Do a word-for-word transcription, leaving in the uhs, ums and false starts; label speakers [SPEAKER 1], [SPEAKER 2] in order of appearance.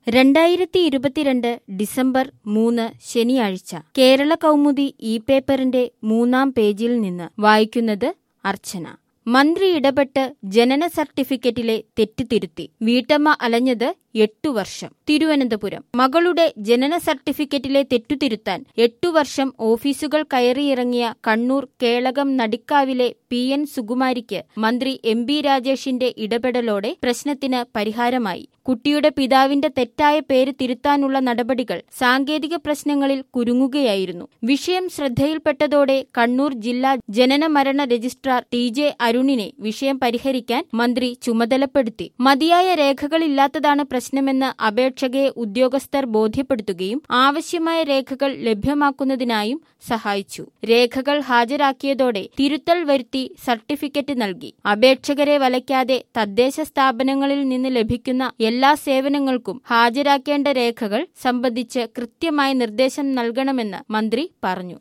[SPEAKER 1] രണ്ടായിരത്തി ഇരുപത്തിരണ്ട് ഡിസംബർ മൂന്ന് ശനിയാഴ്ച കേരള കൗമുദി ഇ പേപ്പറിന്റെ മൂന്നാം പേജിൽ നിന്ന് വായിക്കുന്നത് അർച്ചന. മന്ത്രി ഇടപെട്ട് ജനന സർട്ടിഫിക്കറ്റിലെ തെറ്റ് തിരുത്തി. വീട്ടമ്മ അലഞ്ഞത് എട്ടു വർഷം. തിരുവനന്തപുരം. മകളുടെ ജനന സർട്ടിഫിക്കറ്റിലെ തെറ്റുതിരുത്താൻ എട്ടു വർഷം ഓഫീസുകൾ കയറിയിറങ്ങിയ കണ്ണൂർ കേളകം നടിക്കാവിലെ പി എൻ സുകുമാരിക്ക് മന്ത്രി എം ബി രാജേഷിന്റെ ഇടപെടലോടെ പ്രശ്നത്തിന് പരിഹാരമായി. കുട്ടിയുടെ പിതാവിന്റെ തെറ്റായ പേര് തിരുത്താനുള്ള നടപടികൾ സാങ്കേതിക പ്രശ്നങ്ങളിൽ കുരുങ്ങുകയായിരുന്നു. വിഷയം ശ്രദ്ധയിൽപ്പെട്ടതോടെ കണ്ണൂർ ജില്ലാ ജനന മരണ രജിസ്ട്രാർ ടി ജെ അരുണിനെ വിഷയം പരിഹരിക്കാൻ മന്ത്രി ചുമതലപ്പെടുത്തി. മതിയായ രേഖകളില്ലാത്തതാണ് പ്രശ്നമെന്ന് അപേക്ഷകയെ ഉദ്യോഗസ്ഥർ ബോധ്യപ്പെടുത്തുകയും ആവശ്യമായ രേഖകൾ ലഭ്യമാക്കുന്നതിനായും സഹായിച്ചു. രേഖകൾ ഹാജരാക്കിയതോടെ തിരുത്തൽ വരുത്തി സർട്ടിഫിക്കറ്റ് നൽകി. അപേക്ഷകരെ വലയ്ക്കാതെ തദ്ദേശ സ്ഥാപനങ്ങളിൽ നിന്ന് ലഭിക്കുന്ന എല്ലാ സേവനങ്ങൾക്കും ഹാജരാക്കേണ്ട രേഖകൾ സംബന്ധിച്ച് കൃത്യമായ നിർദ്ദേശം നൽകണമെന്ന് മന്ത്രി പറഞ്ഞു.